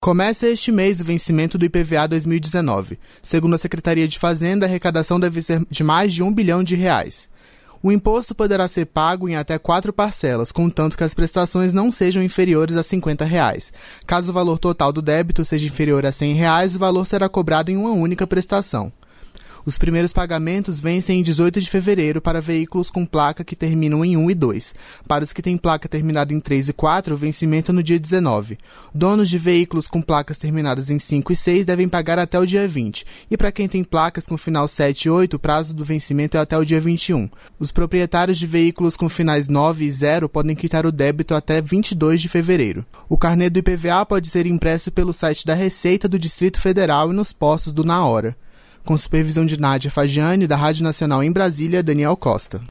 Começa este mês o vencimento do IPVA 2019. Segundo a Secretaria de Fazenda, a arrecadação deve ser de mais de R$1 bilhão. O imposto poderá ser pago em até 4 parcelas, contanto que as prestações não sejam inferiores a R$ 50. Caso o valor total do débito seja inferior a R$ 100, o valor será cobrado em uma única prestação. Os primeiros pagamentos vencem em 18 de fevereiro para veículos com placa que terminam em 1 e 2. Para os que têm placa terminada em 3 e 4, o vencimento é no dia 19. Donos de veículos com placas terminadas em 5 e 6 devem pagar até o dia 20. E para quem tem placas com final 7 e 8, o prazo do vencimento é até o dia 21. Os proprietários de veículos com finais 9 e 0 podem quitar o débito até 22 de fevereiro. O carnê do IPVA pode ser impresso pelo site da Receita do Distrito Federal e nos postos do Na Hora. Com supervisão de Nádia Fagiani, da Rádio Nacional em Brasília, Daniel Costa.